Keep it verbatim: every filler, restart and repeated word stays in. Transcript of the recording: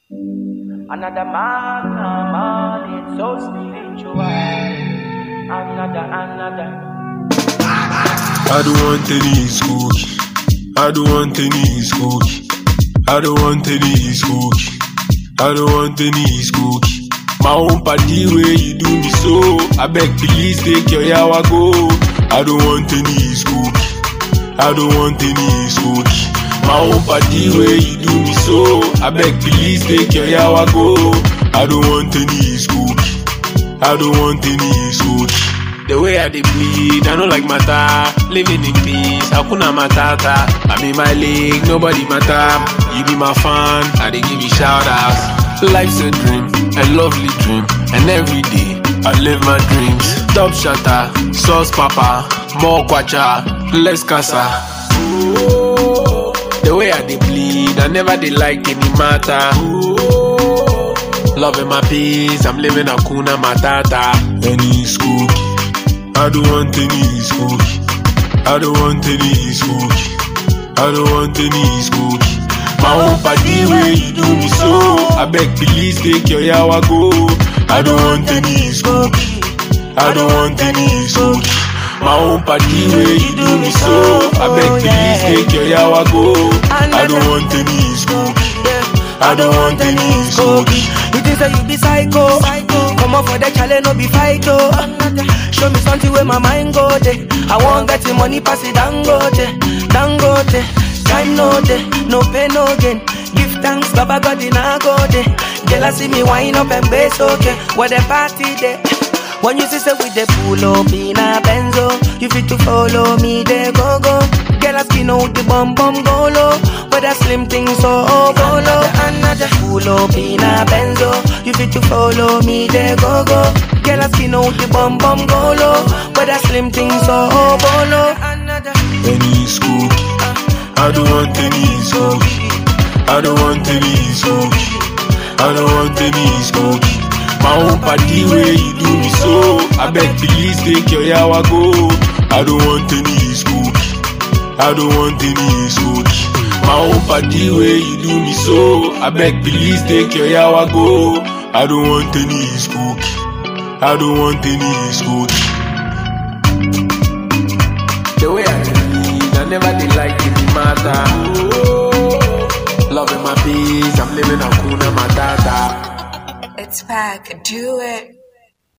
Another man, man, it's so spiritual. Another, another. I don't want any school. I don't want any school. I don't want any school. I don't want any school. My own party where you do me so. I beg please take your yawa go. I don't want any school. I don't want any school. My own party where you do me so. I beg please take your yawa go. I don't want any school. I don't want any school. The way I dey bleed, I don't like matter. Living in peace, hakuna matata. I'm in my league, nobody matter. You be my fan, I dey give you shout outs. Life's a dream, a lovely dream, and every day I live my dreams. Top shatter, sauce papa, more kwacha, less casa. The way I dey bleed, I never dey like any matter. Loving my peace, I'm living hakuna matata. Any school. I don't want any school. I don't want any school. I don't want any school. My own party where you do me so. I beg please take your yawa go. I don't want any school. I don't want any school. My own party where you do me so. I beg please take your yawa go. I don't want any school. I don't want any school. You think that you be psycho? Come up for the challenge, no be fighto. Show me something where my mind go there. I won't get the money, pass it dangote, dangote. Time no day, no pain, no gain. Give thanks, Baba God in a go day. Girl, I see me wind up and bass, okay. What the party day? When you see say with the pull up in a benzo, you fit to follow me, they go go. Girl, I skin out the bum bum go low. But that slim thing so oh, go low. Another pull up in a benzo, you fit to follow me, they go go. Girl, I skin out the bum bum go low. But that slim thing so oh, go low. Any school. I don't want any school. I don't want any school. I don't want any school. My own party where you do me so. I beg please take your yawa go. I don't want any school. I don't want any school. My own party where you do me so. I beg please take your yawa go. I don't want any school. I don't want any school. The way I believe, I never did like any matter. Loving my peace, I'm living hakuna matata. It's back, do it.